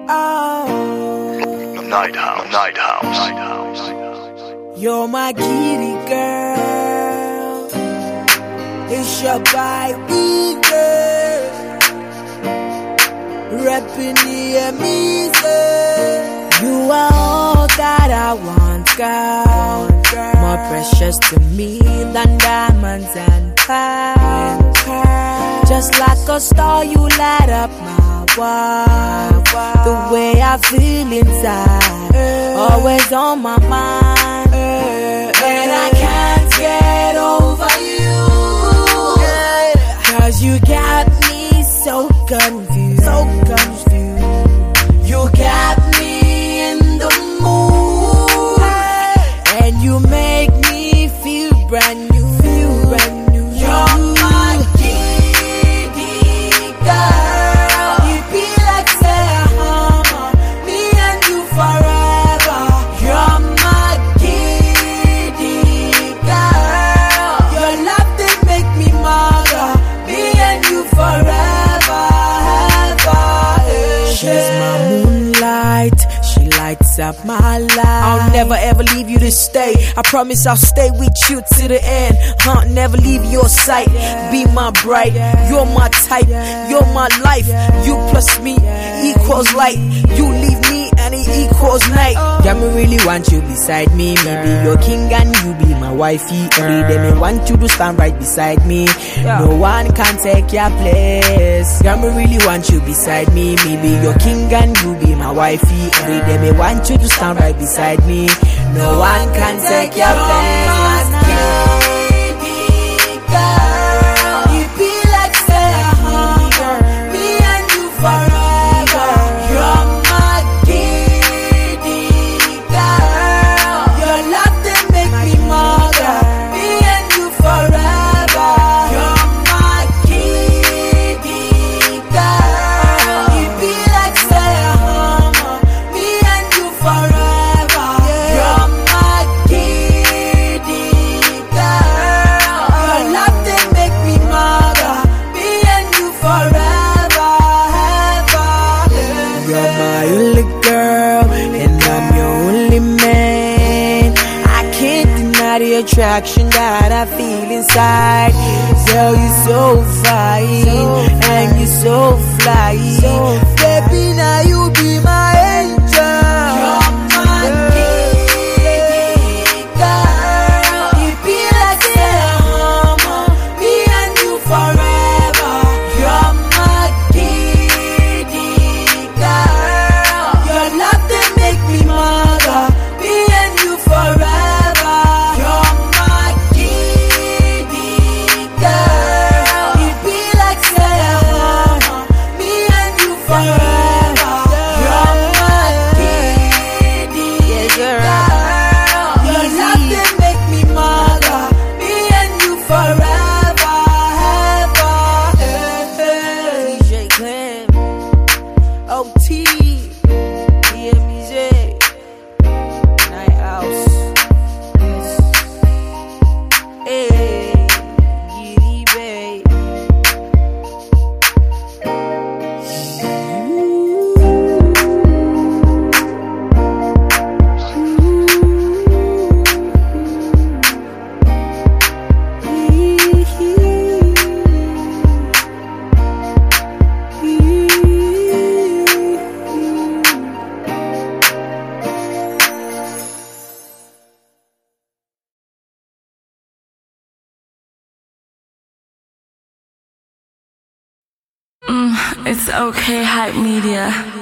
Oh, Night House. you're my kitty girl. It's your baby girl. Rapping the music. You are all that I want, girl. More precious to me than diamonds and pearls. Just like a star, you light up my world. The way I feel inside, always on my mind. And I can't get over you, 'cause you got me so confused. You got me in the mood, and you make me feel brand new. You're my kitty girl. You be like Sarah, me and you forever. You're my kitty girl. Your love they make me mother. Me and you forever, ever. She's my moonlight. She lights up my life. I'll never ever leave you to stay. I promise I'll stay with you to the end. Never leave your sight. Be my bride. You're my type. You're my life. You plus me equals light. You leave me and it equals night. Yeah, me really want you beside me. Me be your king and you be my wifey. Every day me want you to stand right beside me. No one can take your place. Yeah, me really want you beside me. Me be your king and you be my wifey. Every day me want you to stand right beside me. No one can take your place. Attraction that I feel inside. Girl, you're so fine and you're so fly. Baby, now you be my angel. You're my kitty girl. You be like Sarah, me and you forever. You're my kitty girl. Your love they make me mother. Me and you forever. It's okay, Hype Media.